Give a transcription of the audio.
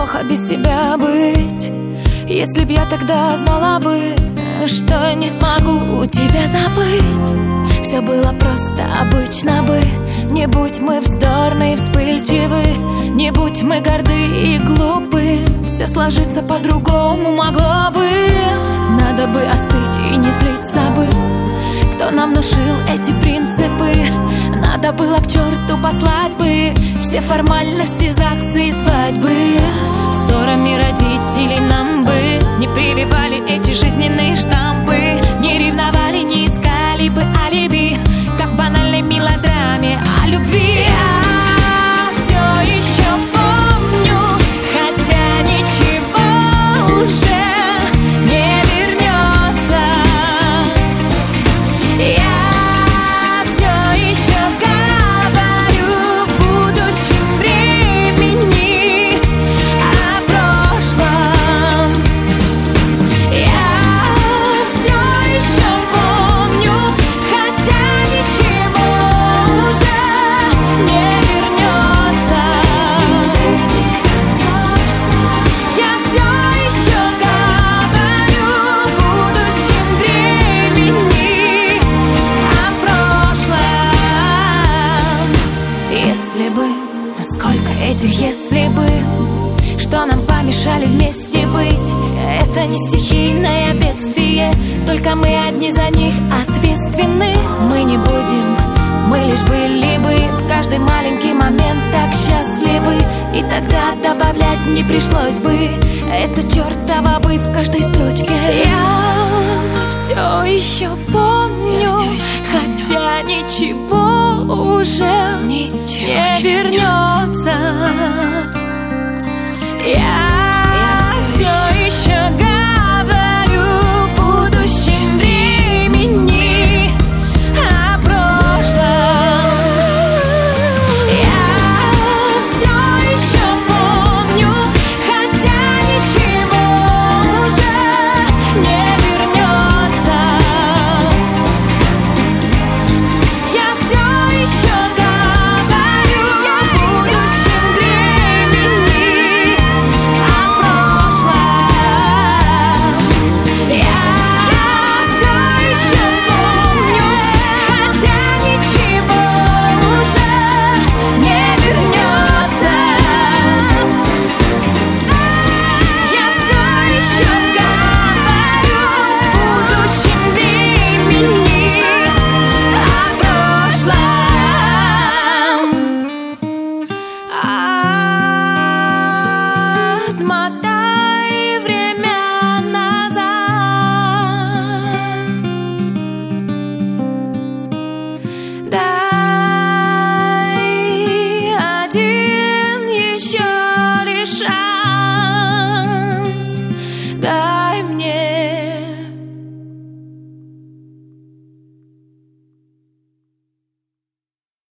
плохо без тебя быть. Если б я тогда знала бы, что не смогу тебя забыть. Все было просто, обычно бы. Не будь мы вздорны и вспыльчивы, не будь мы горды и глупы, все сложится по-другому могло бы. Надо бы остыть и не злиться бы. Кто нам внушил эти принципы? Надо было к черту послать бы все формальности, ЗАГСы и свадьбы. Ссорами родителей нам бы не прививали эти жизненные штампы. Не ревновали, не искали бы алиби, как в банальной мелодраме о любви. Я все еще помню, хотя ничего уже не вернется. Я все еще говорю в будущем времени о прошлом. Я все еще помню, хотя ничего уже не вернется. Я все еще говорю в будущем времени о прошлом. Если бы, сколько этих если бы, что нам помешали вместе быть. Это не стихийное бедствие, только мы одни за них ответственны. Мы не будем, мы лишь были бы в каждый маленький момент так счастливы. И тогда добавлять не пришлось бы это чертово бы в каждой строчке. Я все еще помню, хотя ничего уже не вернется. Я